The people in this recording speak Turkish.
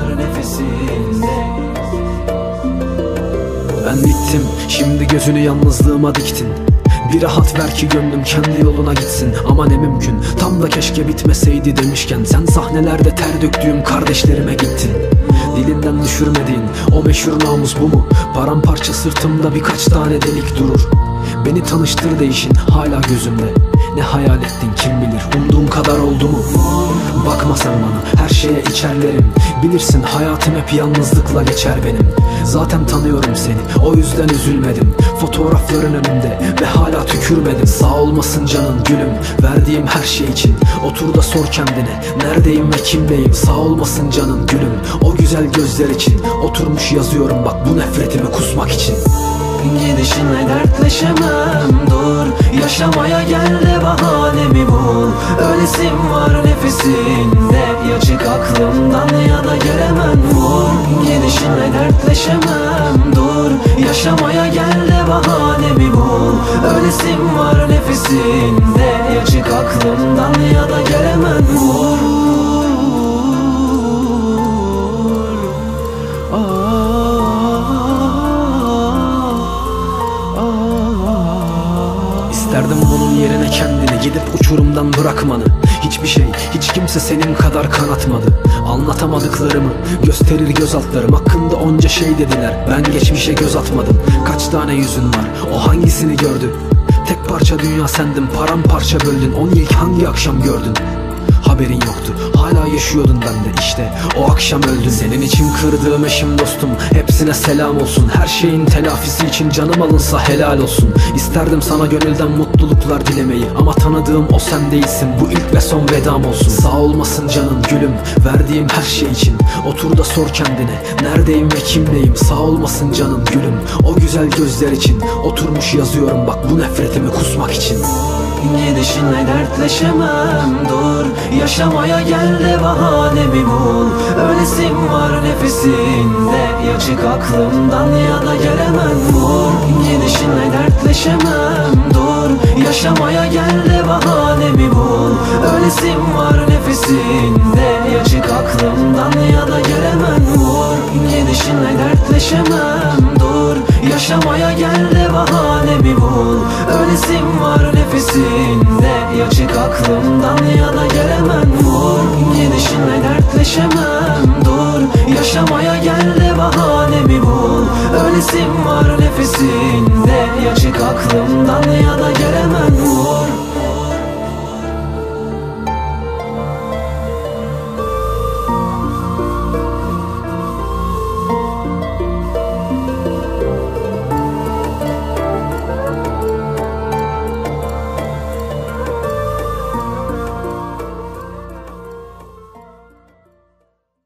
var nefesinde. Ben bittim, şimdi gözünü yalnızlığıma diktin. Bir rahat ver ki gönlüm kendi yoluna gitsin. Ama ne mümkün, tam da keşke bitmeseydi demişken sen sahnelerde ter döktüğüm kardeşlerime gittin. Dilinden düşürmediğin o meşhur namus bu mu? Paramparça sırtımda birkaç tane delik durur. Beni tanıştır değişin hala gözümde. Ne hayal ettin kim bilir, umduğum kadar oldu mu? Bakma sen bana, her şeye içerlerim. Bilirsin hayatım hep yalnızlıkla geçer benim. Zaten tanıyorum seni, o yüzden üzülmedim. Fotoğrafların önümde ve hala tükürmedim. Sağ olmasın canın gülüm, verdiğim her şey için. Otur da sor kendine, neredeyim ve kimdeyim. Sağ olmasın canın gülüm, o güzel gözler için. Oturmuş yazıyorum bak bu nefretimi kusmak için. Gidişinle dertleşemem, dur yaşamaya gel de bahanemi bul. Ölesim var nefesinde, ya çık aklımdan ya da gelemem vur. Gidişinle dertleşemem, dur yaşamaya gel de bahanemi bul. Ölesim var nefesinde, ya çık aklımdan ya da gelemem vur. İsterdim bunun yerine kendini gidip uçurumdan bırakmanı. Hiçbir şey, hiç kimse senin kadar kanatmadı. Anlatamadıklarımı gösterir göz altlarım. Hakkında onca şey dediler, ben geçmişe göz atmadım. Kaç tane yüzün var, o hangisini gördü? Tek parça dünya sendim, paramparça böldün. Onu ilk hangi akşam gördün? Haberin yoktu, hala yaşıyordun bende, işte o akşam öldün. Senin için kırdığım eşim dostum, hepsine selam olsun. Her şeyin telafisi için canım alınsa helal olsun. İsterdim sana gönülden mutluluklar dilemeyi, ama tanıdığım o sen değilsin, bu ilk ve son vedam olsun. Sağ olmasın canın gülüm, verdiğim her şey için. Otur da sor kendine, neredeyim ve kimdeyim. Sağ olmasın canın gülüm, o güzel gözler için. Oturmuş yazıyorum bak bu nefretimi kusmak için. Gidişinle dertleşemem, dur yaşamaya gel de bahanemi bul. Ölesim var nefesinde, ya çık aklımdan ya da gelemem vur. Gidişinle dertleşemem, dur yaşamaya gel de bahanemi bul. Ölesim var nefesinde, ya çık aklımdan ya da gelemem vur. Gidişinle dertleşemem, dur yaşamaya gel de bahanemi bul. Ölesim var nefesinde, ya çık aklımdan ya da gelemem vur. Gidişinle dertleşemem, dur yaşamaya gel de bahanemi bul. Ölesim var nefesinde,